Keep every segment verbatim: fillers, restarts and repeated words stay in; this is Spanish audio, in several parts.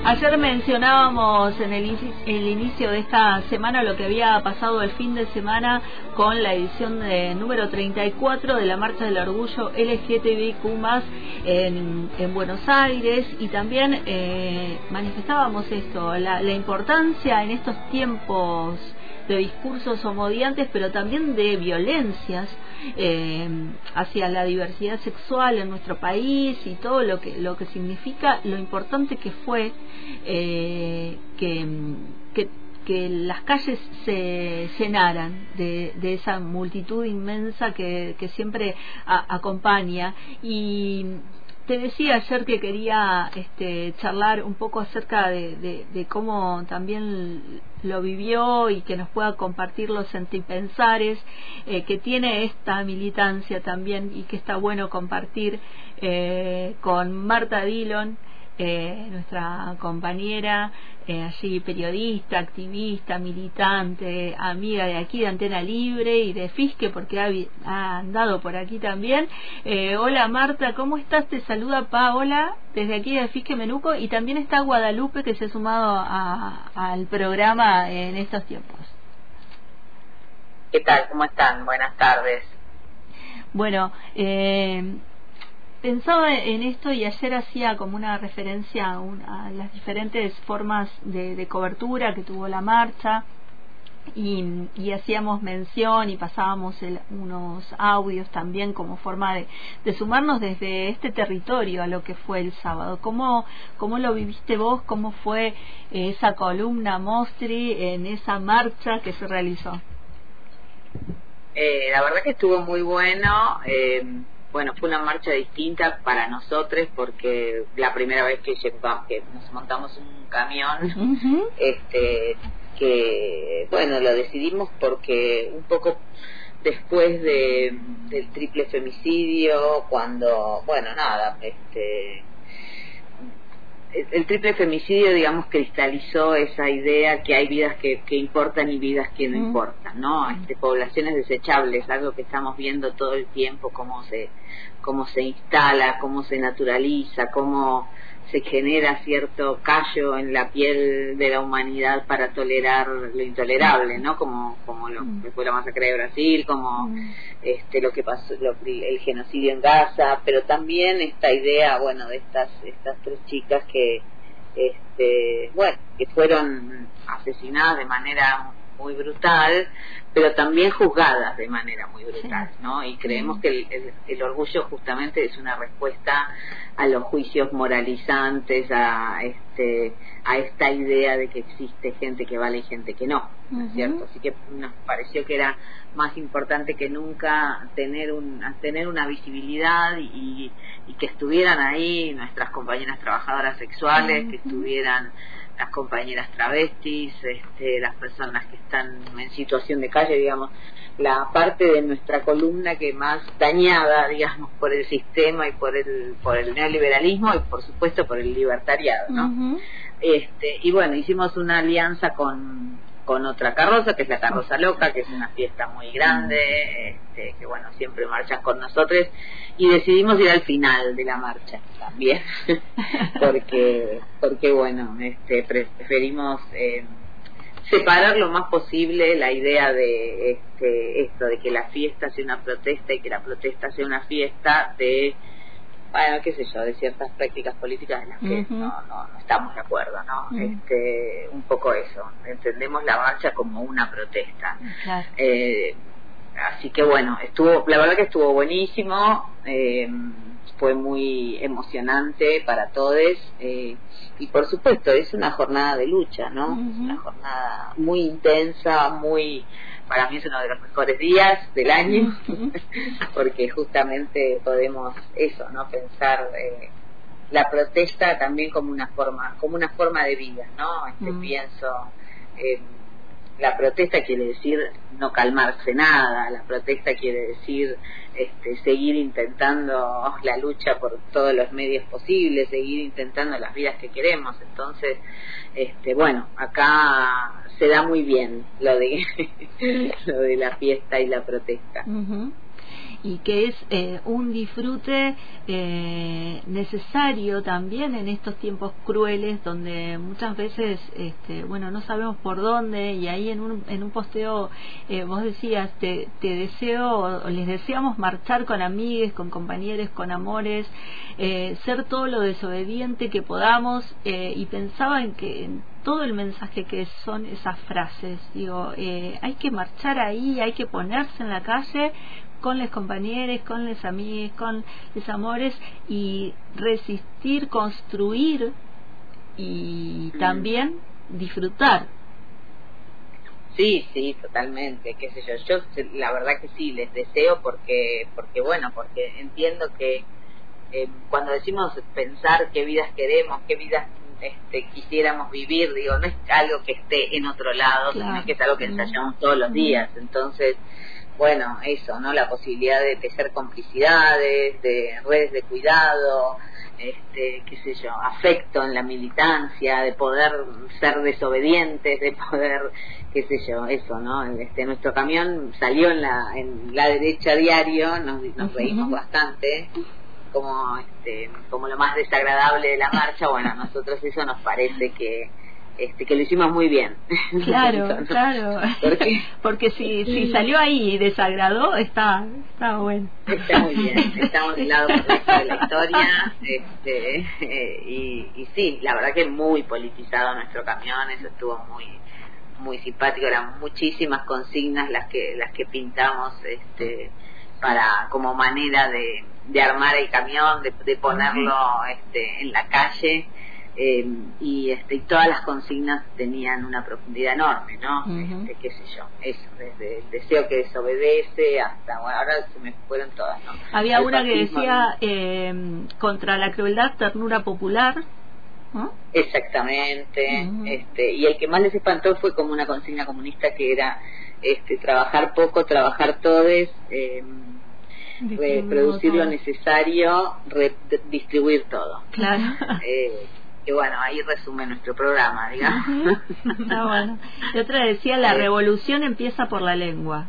Ayer mencionábamos en el, el inicio de esta semana lo que había pasado el fin de semana con la edición de número treinta y cuatro de la Marcha del Orgullo L G T B I Q más, en, en Buenos Aires, y también eh, manifestábamos esto, la, la importancia en estos tiempos de discursos homodiantes, pero también de violencias eh, hacia la diversidad sexual en nuestro país y todo lo que lo que significa, lo importante que fue eh, que, que que las calles se llenaran de, de esa multitud inmensa que, que siempre a, acompaña. Y te decía ayer que quería este, charlar un poco acerca de, de, de cómo también lo vivió y que nos pueda compartir los sentipensares eh, que tiene esta militancia también, y que está bueno compartir eh, con Marta Dillon, eh, nuestra compañera, eh, allí periodista, activista, militante, amiga de aquí de Antena Libre y de Fisque, porque ha, ha andado por aquí también. Eh, hola Marta, ¿cómo estás? Te saluda Paola desde aquí de Fisque Menuco, y también está Guadalupe, que se ha sumado a, al programa en estos tiempos. ¿Qué tal? ¿Cómo están? Buenas tardes. Bueno, eh, pensaba en esto, y ayer hacía como una referencia a, una, a las diferentes formas de, de cobertura que tuvo la marcha, y, y hacíamos mención y pasábamos el, unos audios también como forma de, de sumarnos desde este territorio a lo que fue el sábado. ¿Cómo, cómo lo viviste vos? ¿Cómo fue esa columna Mostri en esa marcha que se realizó? Eh, la verdad que estuvo muy bueno. Eh, Bueno, fue una marcha distinta para nosotros, porque la primera vez que llegamos, que nos montamos un camión, uh-huh. este, que bueno, lo decidimos porque un poco después de del triple femicidio, cuando, bueno, nada, este, el, el triple femicidio, digamos, cristalizó esa idea que hay vidas que, que importan y vidas que no uh-huh. importan, ¿no? Este, poblaciones desechables, algo que estamos viendo todo el tiempo, cómo se cómo se instala, cómo se naturaliza, cómo se genera cierto callo en la piel de la humanidad para tolerar lo intolerable, ¿no? Como como lo que fue la masacre de Brasil, como este lo que pasó, lo, el genocidio en Gaza, pero también esta idea, bueno, de estas estas tres chicas que este bueno, que fueron asesinadas de manera muy brutal, pero también juzgadas de manera muy brutal, ¿no? Y creemos que el, el, el orgullo justamente es una respuesta a los juicios moralizantes, a este a esta idea de que existe gente que vale y gente que no, ¿no es cierto? Así que nos pareció que era más importante que nunca tener un tener una visibilidad y, y que estuvieran ahí nuestras compañeras trabajadoras sexuales, uh-huh. que estuvieran las compañeras travestis, este, las personas que están en situación de calle, digamos, la parte de nuestra columna que más dañada, digamos, por el sistema y por el por el neoliberalismo y por supuesto por el libertariado, ¿no? Uh-huh. Este, y bueno, hicimos una alianza con con otra carroza, que es la Carroza Loca, que es una fiesta muy grande, este, que bueno, siempre marchan con nosotros, y decidimos ir al final de la marcha también, porque porque bueno, este, preferimos eh, separar lo más posible la idea de este, esto, de que la fiesta sea una protesta y que la protesta sea una fiesta, de bueno, qué sé yo, de ciertas prácticas políticas en las que uh-huh. no, no, no estamos de acuerdo, ¿no? Uh-huh. Este, un poco eso, entendemos la marcha como una protesta. Claro. Eh, así que bueno, estuvo, la verdad que estuvo buenísimo, eh, fue muy emocionante para todos, eh, y por supuesto es una jornada de lucha, ¿no? Uh-huh. Es una jornada muy intensa, muy... Para mí es uno de los mejores días del año, porque justamente podemos eso, no pensar eh, la protesta también como una forma, como una forma de vida, ¿no? Este, mm. Pienso, eh, la protesta quiere decir no calmarse nada, la protesta quiere decir este, seguir intentando la lucha por todos los medios posibles, seguir intentando las vidas que queremos. Entonces, este, bueno, acá se da muy bien lo de lo de la fiesta y la protesta. Uh-huh. y que es eh, un disfrute eh, necesario también en estos tiempos crueles donde muchas veces este, bueno, no sabemos por dónde, y ahí en un, en un posteo eh, vos decías, te, te deseo, o les deseamos marchar con amigues, con compañeros, con amores, eh, ser todo lo desobediente que podamos, eh, y pensaba en que en todo el mensaje que son esas frases, digo, eh, hay que marchar ahí, hay que ponerse en la calle con los compañeros, con los amigos, con los amores, y resistir, construir y también disfrutar. Sí, sí, totalmente, qué sé yo, yo la verdad que sí, les deseo porque, porque bueno, porque entiendo que eh, cuando decimos pensar qué vidas queremos, qué vidas este, quisiéramos vivir, digo, no es algo que esté en otro lado, claro, sino que es algo que ensayamos todos los días, entonces, bueno, eso, ¿no? La posibilidad de tejer complicidades, de redes de cuidado, este, qué sé yo, afecto en la militancia, de poder ser desobedientes, de poder, qué sé yo, eso, ¿no? Este, nuestro camión salió en la, en la derecha diario, nos, nos reímos bastante, como este como lo más desagradable de la marcha. Bueno, a nosotros eso nos parece que este que lo hicimos muy bien. Claro, eso, ¿no? Claro. Porque, Porque si si salió ahí y desagradó, está está bueno. Está muy bien, estamos del lado correcto de la historia, este eh, y, y sí, la verdad que muy politizado nuestro camión, eso estuvo muy muy simpático, eran muchísimas consignas las que las que pintamos este para como manera de, de armar el camión, de, de ponerlo este, en la calle, eh, y este y todas las consignas tenían una profundidad enorme, ¿no? Uh-huh. Este, qué sé yo, eso, desde el deseo que desobedece hasta, bueno, ahora se me fueron todas, ¿no? Había el una que decía eh, contra la crueldad, ternura popular. ¿no? Exactamente, uh-huh. este y el que más les espantó fue como una consigna comunista que era este trabajar poco, trabajar todes, eh, producir todo lo necesario, distribuir todo. Claro. Eh, que bueno, ahí resume nuestro programa, digamos. Uh-huh. Ah, bueno. Y otra decía, la revolución empieza por la lengua.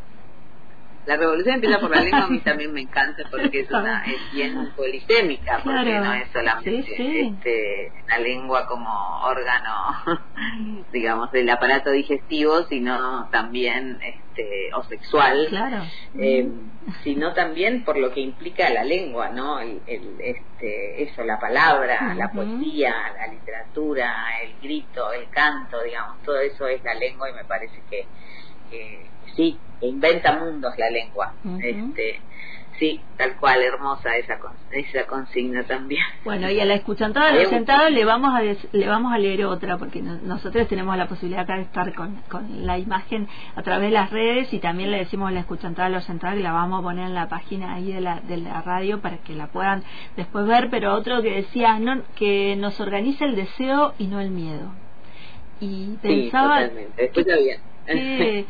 La revolución empieza por la lengua, a mí también me encanta porque es una es bien polisémica, porque claro, no es solamente sí, sí. Este, la lengua como órgano, digamos, del aparato digestivo, sino también este o sexual, claro. eh, sino también por lo que implica la lengua, ¿no? El, el este eso, la palabra, uh-huh. la poesía, la literatura, el grito, el canto, digamos, todo eso es la lengua, y me parece que, que sí, que inventa mundos la lengua. Uh-huh. Este, sí, tal cual, hermosa esa esa consigna también. Bueno, y a la escuchantada de los sentados le vamos a des, le vamos a leer otra, porque no, nosotros tenemos la posibilidad acá de estar con, con la imagen a través de las redes, y también le decimos a la escuchantada de los sentados que la vamos a poner en la página ahí de la de la radio para que la puedan después ver. Pero otro que decía, no, que nos organiza el deseo y no el miedo. Y pensaba, sí, totalmente. Escucha bien. Que,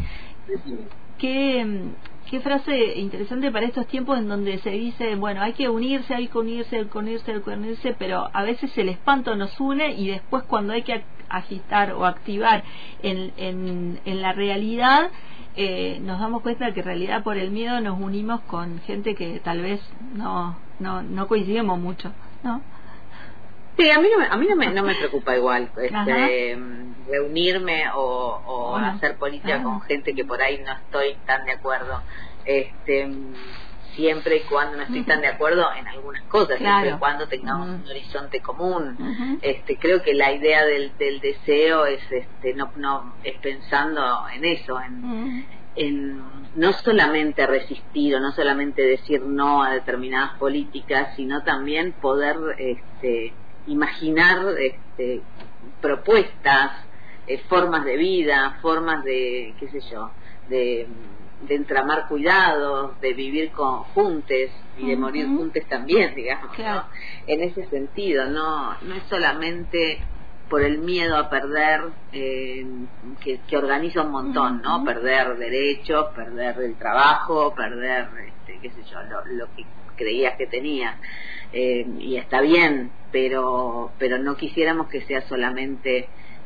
¿Qué, qué frase interesante para estos tiempos en donde se dice, bueno, hay que unirse, hay que unirse, hay que unirse, hay que unirse, pero a veces el espanto nos une, y después cuando hay que agitar o activar en, en, en la realidad, eh, nos damos cuenta que en realidad por el miedo nos unimos con gente que tal vez no no, no coincidimos mucho, ¿no? Sí, a mí no me, a mí no me, no me preocupa igual este, reunirme o, o bueno, hacer política ajá. con gente que por ahí no estoy tan de acuerdo, este siempre y cuando no estoy tan de acuerdo en algunas cosas, claro. siempre y cuando tengamos uh-huh. un horizonte común. Uh-huh. Este, creo que la idea del, del deseo es este no no es pensando en eso, en, uh-huh. en no solamente resistir o no solamente decir no a determinadas políticas, sino también poder este imaginar este, propuestas, eh, formas de vida, formas de, qué sé yo, de, de entramar cuidados, de vivir con juntes y de uh-huh. morir juntes también, digamos, claro. ¿no? En ese sentido, no no es solamente por el miedo a perder, eh, que, que organiza un montón, uh-huh. ¿no? Perder derechos, perder el trabajo, perder, este, qué sé yo, lo, lo que creías que tenías. Eh, y está bien, pero pero no quisiéramos que sea solamente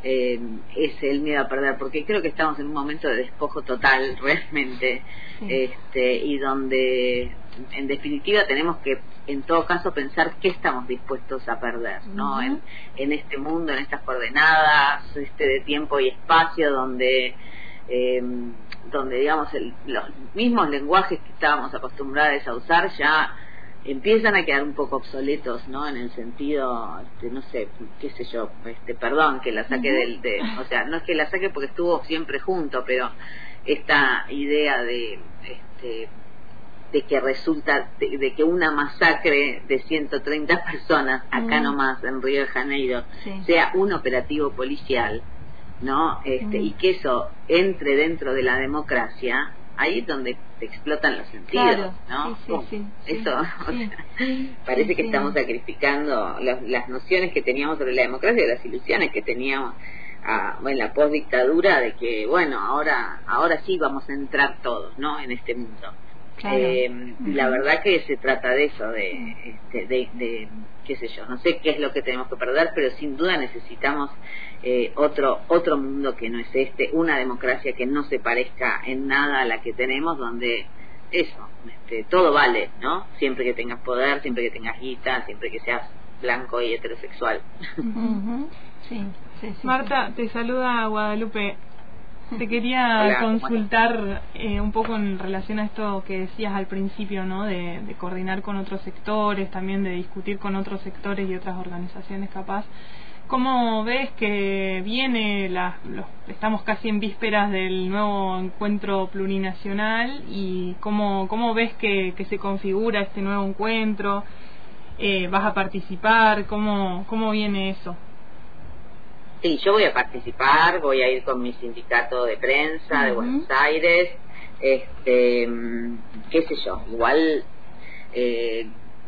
eh, es el miedo a perder, porque creo que estamos en un momento de despojo total realmente, sí. este y donde en definitiva tenemos que en todo caso pensar qué estamos dispuestos a perder, ¿no? Uh-huh. en, en este mundo, en estas coordenadas este de tiempo y espacio donde eh, donde digamos el, los mismos lenguajes que estábamos acostumbrados a usar ya empiezan a quedar un poco obsoletos, ¿no? En el sentido, este, no sé, qué sé yo, este, perdón que la saque uh-huh. del, de, o sea, no es que la saque porque estuvo siempre junto, pero esta idea de, este, de que resulta, de, de que una masacre de ciento treinta personas acá uh-huh. nomás en Río de Janeiro sí. sea un operativo policial, ¿no? Este, uh-huh. y que eso entre dentro de la democracia. Ahí es donde te explotan los sentidos, claro, ¿no? Sí, sí, sí, Eso, sí, o sea, sí, parece sí, que sí. estamos sacrificando las, las nociones que teníamos sobre la democracia y las ilusiones que teníamos a, en la postdictadura de que, bueno, ahora ahora sí vamos a entrar todos, ¿no? En este mundo. Claro. Eh, uh-huh. La verdad que se trata de eso, de, este, de, de, qué sé yo, no sé qué es lo que tenemos que perder, pero sin duda necesitamos eh, otro otro mundo que no es este, una democracia que no se parezca en nada a la que tenemos, donde eso, este, todo vale, ¿no? Siempre que tengas poder, siempre que tengas guita, siempre que seas blanco y heterosexual. Uh-huh. Sí, sí, sí, Marta, sí. te saluda Guadalupe. Te quería Hola, consultar eh, un poco en relación a esto que decías al principio, ¿no? De, de coordinar con otros sectores, también de discutir con otros sectores y otras organizaciones capaz. ¿Cómo ves que viene, la, los, estamos casi en vísperas del nuevo encuentro plurinacional y cómo, cómo ves que, que se configura este nuevo encuentro? Eh, ¿Vas a participar? ¿Cómo, cómo viene eso? Sí, yo voy a participar, voy a ir con mi sindicato de prensa uh-huh. de Buenos Aires, este, qué sé yo, igual, eh,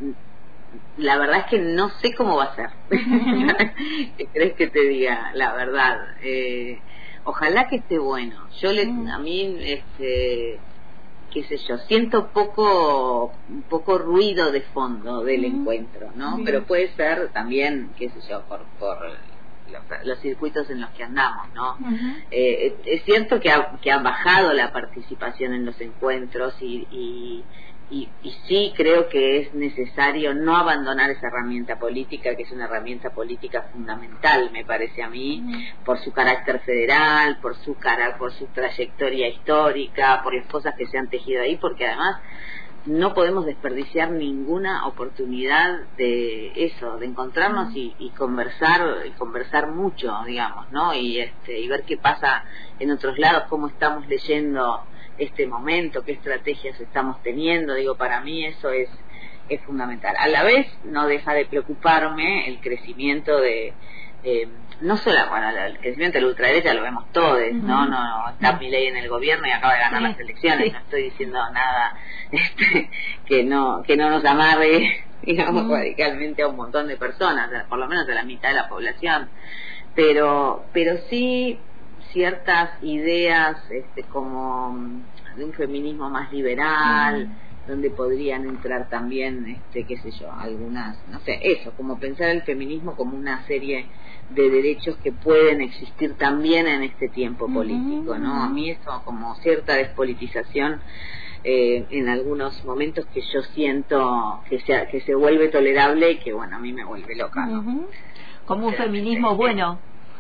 la verdad es que no sé cómo va a ser. ¿Qué crees que te diga? La verdad, eh, ojalá que esté bueno. Yo le, a mí, este, qué sé yo, siento poco, poco ruido de fondo del uh-huh. encuentro, ¿no? Sí. Pero puede ser también, qué sé yo, por, por Los, los circuitos en los que andamos, ¿no? Uh-huh. Eh, es cierto que ha, que ha bajado la participación en los encuentros y, y, y, y sí creo que es necesario no abandonar esa herramienta política, que es una herramienta política fundamental, me parece a mí, uh-huh. por su carácter federal, por su cara, por su trayectoria histórica, por las cosas que se han tejido ahí, porque además no podemos desperdiciar ninguna oportunidad de eso, de encontrarnos y, y conversar y conversar mucho, digamos, ¿no? Y este y ver qué pasa en otros lados, cómo estamos leyendo este momento, qué estrategias estamos teniendo. Digo, para mí eso es es fundamental. A la vez no deja de preocuparme el crecimiento de eh, no solo, bueno, el crecimiento de la ultraderecha lo vemos todos, uh-huh. ¿no? No, no, está uh-huh. Milei en el gobierno y acaba de ganar sí, las elecciones, sí. No estoy diciendo nada este, que no que no nos amarre, digamos, uh-huh. radicalmente a un montón de personas, por lo menos a la mitad de la población, pero pero sí ciertas ideas este, como de un feminismo más liberal, uh-huh. donde podrían entrar también, este, qué sé yo, algunas, no sé, eso, como pensar el feminismo como una serie de derechos que pueden existir también en este tiempo político, ¿no? A mí eso como cierta despolitización eh, en algunos momentos que yo siento que se, que se vuelve tolerable y que, bueno, a mí me vuelve loca, ¿no? Uh-huh. Como un Pero, feminismo este, bueno.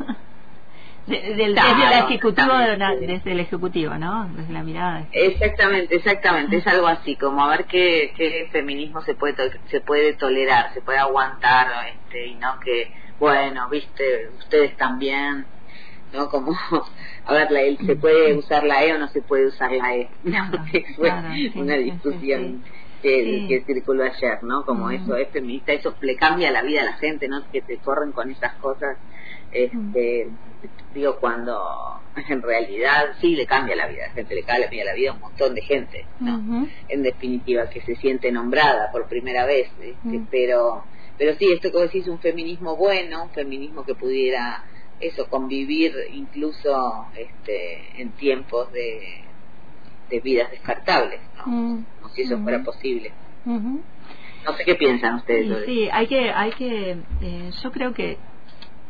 De, del, claro, desde, el ejecutivo, de una, desde el ejecutivo, ¿no? Desde la mirada. Exactamente, exactamente. Es algo así, como a ver qué, qué feminismo se puede to- se puede tolerar, se puede aguantar, este, y no que, bueno, viste, ustedes también, ¿no? Como, a ver, la, el, ¿se puede usar la E o no se puede usar la E? No, que fue claro, sí, una discusión sí, sí. Que, sí. que circuló ayer, ¿no? Como uh-huh. eso es feminista, eso le cambia la vida a la gente, ¿no? Que te corren con esas cosas. Este, uh-huh. digo, cuando en realidad sí le cambia la vida a la gente, le cambia la vida a un montón de gente, ¿no? Uh-huh. En definitiva, que se siente nombrada por primera vez, este, uh-huh. pero pero sí, esto que vos decís, un feminismo bueno, un feminismo que pudiera eso, convivir incluso este en tiempos de, de vidas descartables, ¿no? Uh-huh. Como si eso uh-huh. fuera posible. Uh-huh. No sé qué piensan ustedes. Sí, sí, hay que, hay que eh, yo creo que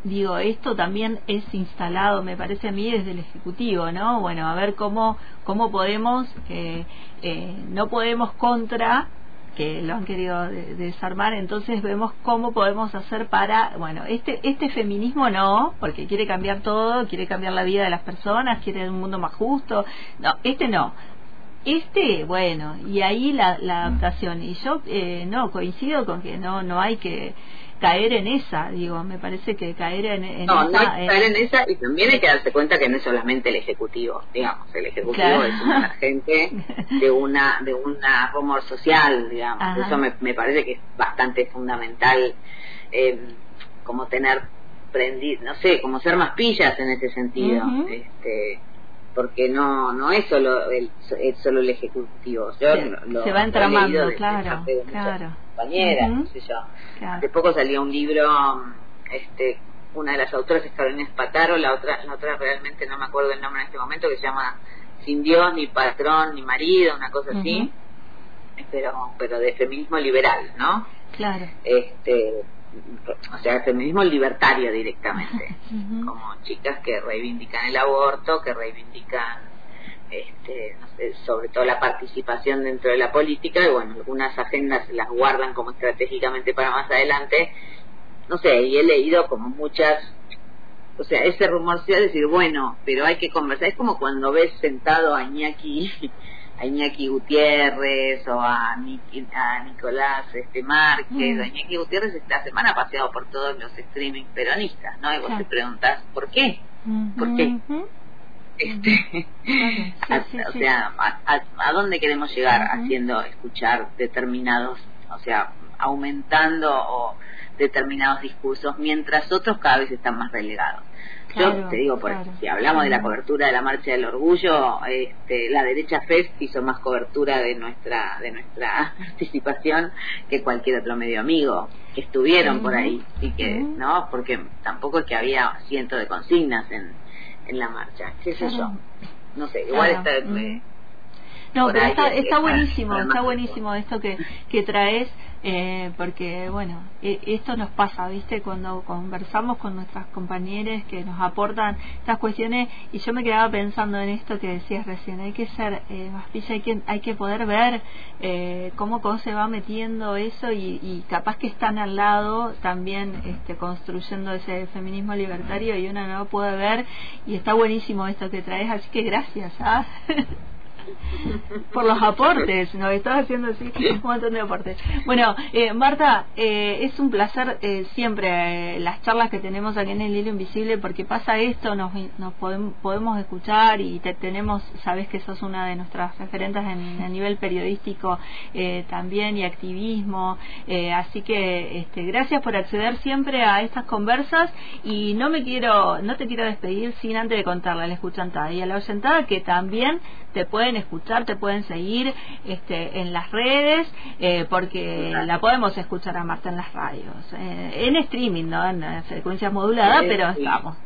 digo, esto también es instalado, me parece a mí, desde el Ejecutivo, ¿no? Bueno, a ver cómo, cómo podemos, eh, eh, no podemos contra, que lo han querido de, desarmar, entonces vemos cómo podemos hacer para, bueno, este este feminismo no, porque quiere cambiar todo, quiere cambiar la vida de las personas, quiere un mundo más justo, no, este no. Este, bueno, y ahí la, la adaptación, y yo eh, no, coincido con que no no hay que caer en esa, digo, me parece que caer en, en no, esa... No, hay que caer en esa, y también hay que darse cuenta que no es solamente el Ejecutivo, digamos, el Ejecutivo claro. es un agente de una de una rumor social, digamos, ajá. Eso me, me parece que es bastante fundamental, eh, como tener prendido, no sé, como ser más pillas en ese sentido, uh-huh. este porque no no es solo el es solo el Ejecutivo. Yo se, lo, lo, se va entramando, lo de, claro, de claro. compañeras, uh-huh. no sé yo. Claro. Hace poco salió un libro, este una de las autoras es Carolina Espataro, la otra la otra realmente no me acuerdo el nombre en este momento, que se llama Sin Dios, ni patrón, ni marido, una cosa uh-huh. así, pero pero de feminismo liberal, ¿no? Claro. Este o sea, el feminismo libertario directamente, uh-huh. como chicas que reivindican el aborto, que reivindican este, no sé, sobre todo la participación dentro de la política, y bueno, algunas agendas las guardan como estratégicamente para más adelante, no sé, y he leído como muchas, o sea, ese rumor sí, decir, bueno, pero hay que conversar, es como cuando ves sentado a Iñaki a Iñaki Gutiérrez o a, Nick, a Nicolás este Márquez, mm. a Iñaki Gutiérrez esta semana ha paseado por todos los streaming peronistas, ¿no? Y vos claro. te preguntás, ¿por qué? Mm-hmm. ¿Por qué? Mm-hmm. Este, mm-hmm. a, sí, sí, o sí. sea, a, a, ¿a dónde queremos llegar mm-hmm. haciendo escuchar determinados, o sea, aumentando o determinados discursos, mientras otros cada vez están más relegados? Claro, yo te digo, por claro. si hablamos de la cobertura de la Marcha del Orgullo, este, la derecha Fest hizo más cobertura de nuestra de nuestra participación que cualquier otro medio amigo que estuvieron uh-huh. por ahí, y que uh-huh. no, porque tampoco es que había cientos de consignas en en la marcha, qué sé claro. yo, no sé, igual claro. está uh-huh. no, pero está está buenísimo, está buenísimo esto que que traes. Eh, porque bueno, eh, esto nos pasa, ¿viste? Cuando conversamos con nuestras compañeras que nos aportan estas cuestiones, y yo me quedaba pensando en esto que decías recién, hay que ser eh, más pilla, hay que, hay que poder ver eh, cómo, cómo se va metiendo eso, y, y capaz que están al lado también este, construyendo ese feminismo libertario, y uno no lo puede ver, y está buenísimo esto que traes, así que gracias, ¿ah? por los aportes, nos estás haciendo así un montón de aportes. Bueno, eh, Marta, eh, es un placer eh, siempre eh, las charlas que tenemos aquí en El Hilo Invisible, porque pasa esto, nos, nos podemos, podemos escuchar, y te tenemos, sabes que sos una de nuestras referentes en, a nivel periodístico eh, también, y activismo, eh, así que este, gracias por acceder siempre a estas conversas, y no me quiero, no te quiero despedir sin antes de contarle a la escuchantada y a la oyentada que también te pueden escuchar, te pueden seguir este, en las redes, eh, porque la podemos escuchar a Marta en las radios, eh, en streaming, no en frecuencias moduladas, sí, pero sí. estamos.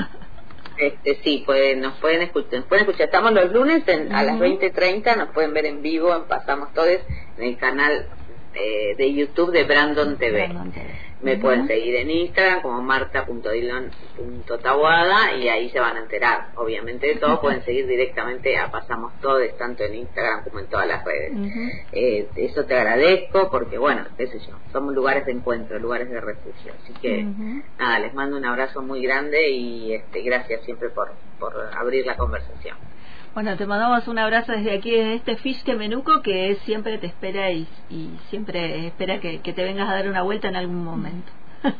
Este, sí, pueden, nos pueden escuchar, nos pueden escuchar. Estamos los lunes en, uh-huh. a las veinte treinta, nos pueden ver en vivo en Pasamos Todos, en el canal eh, de YouTube de Brandon T V. Brandon T V. Me uh-huh. pueden seguir en Instagram como marta punto dillon punto taboada, y ahí se van a enterar, obviamente, de todo. Pueden seguir directamente a Pasamos Todos, tanto en Instagram como en todas las redes. Uh-huh. Eh, eso te agradezco, porque, bueno, qué sé yo, somos lugares de encuentro, lugares de refugio. Así que, uh-huh. nada, les mando un abrazo muy grande, y este, gracias siempre por, por abrir la conversación. Bueno, te mandamos un abrazo desde aquí, desde este Fischke Menuco, que siempre te espera y, y siempre espera que, que te vengas a dar una vuelta en algún momento.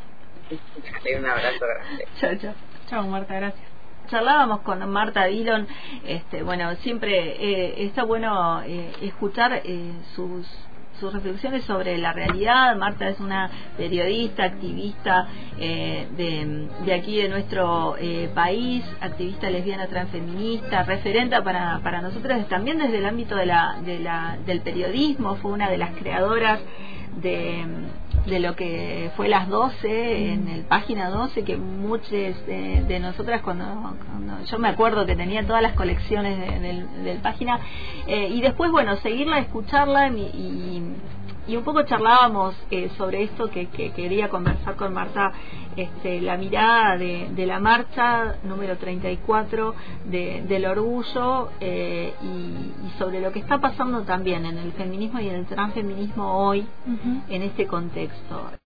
Dale un abrazo grande. Chao, chao. Chao, Marta, gracias. Charlábamos con Marta Dillon, este, bueno, siempre eh, está bueno eh, escuchar eh, sus sus reflexiones sobre la realidad. Marta es una periodista, activista eh, de, de aquí de nuestro eh, país, activista lesbiana transfeminista, referente para, para nosotras también desde el ámbito de la, de la, del periodismo. Fue una de las creadoras de, de lo que fue Las doce, en el Página doce, que muchos de, de nosotras, cuando, cuando yo me acuerdo que tenía todas las colecciones de, del, del Página, eh, y después, bueno, seguirla, escucharla, y, y y un poco charlábamos eh, sobre esto que, que quería conversar con Marta, este, la mirada de, de la marcha número treinta y cuatro de, del orgullo eh, y, y sobre lo que está pasando también en el feminismo y en el transfeminismo hoy, uh-huh, en este contexto.